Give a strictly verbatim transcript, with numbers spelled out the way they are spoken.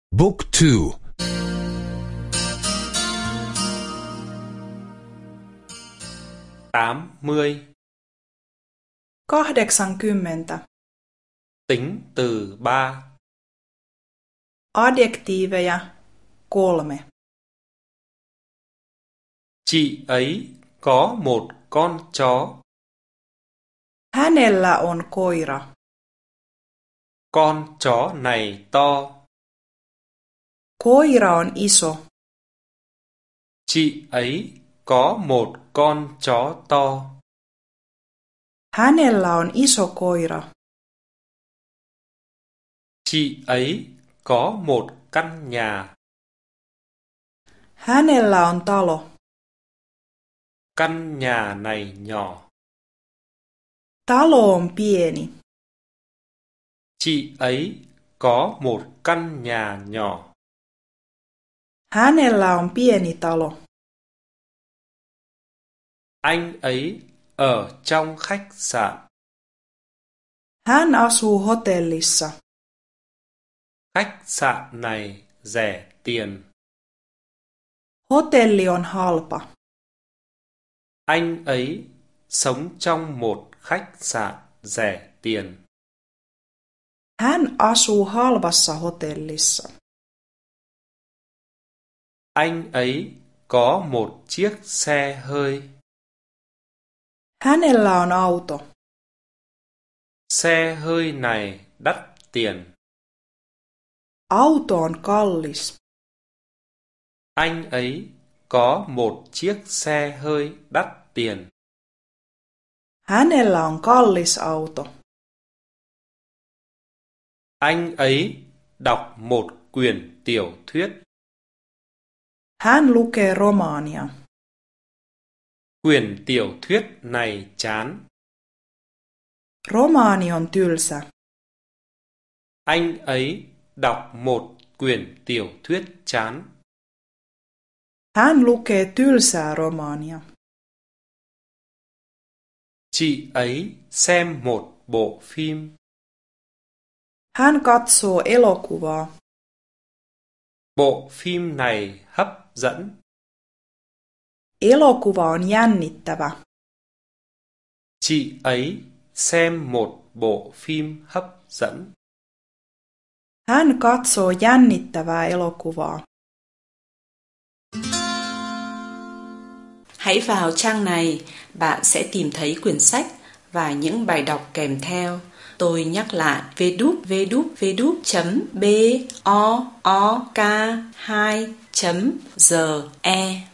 Book two. tám mươi. kahdeksankymmentä. Tính từ ba. Adjektiiveja kolme. Chị ấy có một con chó. Hänellä on koira. Con chó này to. Koira on iso. Chị ấy có một con chó to. Hänellä on iso koira. Chị ấy có một căn nhà. Hänellä on talo. Căn nhà này nhỏ. Talo on pieni. Chị ấy có một căn nhà nhỏ. Hänellä on pieni talo. Anh ấy ở trong khách sạn. Hän asuu hotellissa. Khách sạn này rẻ tiền. Hotelli on halpa. Anh ấy sống trong một khách sạn rẻ tiền. Hän asuu halvassa hotellissa. Anh ấy có một chiếc xe hơi. Hänellä on auto. Xe hơi này đắt tiền. Auto on kallis. Anh ấy có một chiếc xe hơi đắt tiền. Hänellä on kallis auto. Anh ấy đọc một quyển tiểu thuyết. Hän lukee romaania. Quyển tiểu thuyết này chán. Romaani on tylsä. Anh ấy đọc một quyển tiểu thuyết chán. Hän lukee tylsää romaania. Chị ấy xem một bộ phim. Hän katsoo elokuvaa. Bộ phim này hấp dẫn. Elokuva on jännittävä. Chị ấy xem một bộ phim hấp dẫn. Hän katsoo jännittävää elokuvaa. Hãy vào trang này, bạn sẽ tìm thấy quyển sách và những bài đọc kèm theo. Tôi nhắc lại w w w chấm book hai chấm g e.